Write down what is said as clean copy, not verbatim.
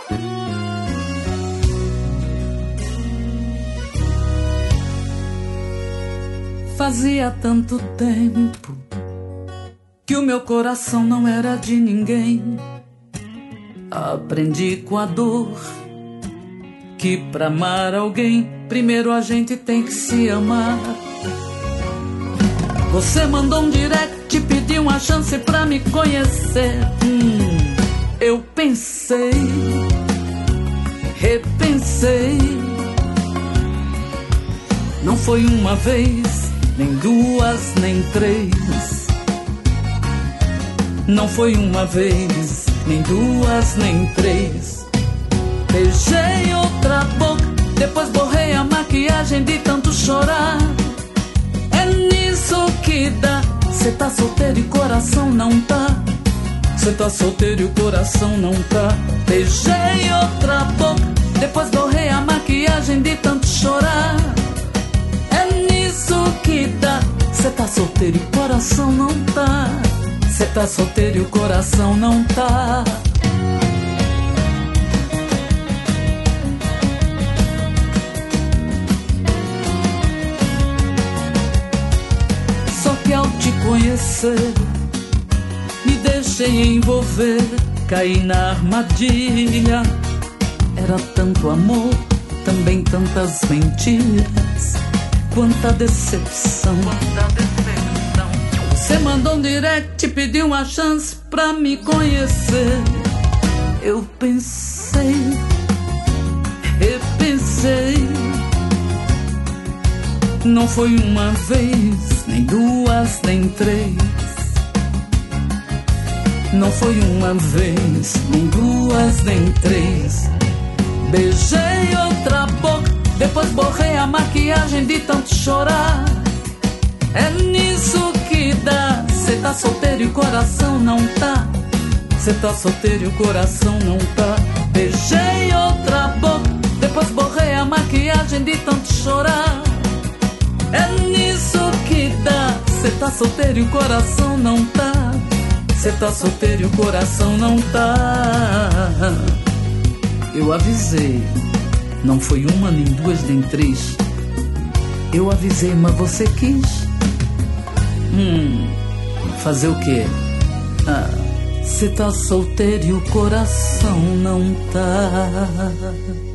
Fazia tanto tempo que o meu coração não era de ninguém. Aprendi com a dor que pra amar alguém, primeiro a gente tem que se amar. Você mandou um direct, pediu uma chance pra me conhecer. Eu pensei, repensei. Não foi uma vez, nem duas, nem três. Não foi uma vez, nem duas, nem três. Beijei outra boca, depois borrei a maquiagem de tanto chorar. É nisso que dá. Cê tá solteiro e coração não tá. Cê tá solteiro e o coração não tá. Beijei outra boca, depois borrei a maquiagem de tanto chorar. É nisso que dá. Cê tá solteiro e o coração não tá. Cê tá solteiro e o coração não tá. Só que ao te conhecer, me deixei envolver, caí na armadilha. Era tanto amor, também tantas mentiras. Quanta decepção. Você mandou um direct, pediu uma chance pra me conhecer. Eu pensei, repensei. Não foi uma vez, nem duas, nem três. Não foi uma vez, nem duas, nem três. Beijei outra boca, depois borrei a maquiagem de tanto chorar. É nisso que dá. Cê tá solteiro e o coração não tá. Cê tá solteiro e o coração não tá. Beijei outra boca, depois borrei a maquiagem de tanto chorar. É nisso que dá. Cê tá solteiro e o coração não tá. Cê tá solteiro e o coração não tá. Eu avisei, não foi uma, nem duas, nem três. Eu avisei, mas você quis. Fazer o quê? Cê tá solteiro e o coração não tá.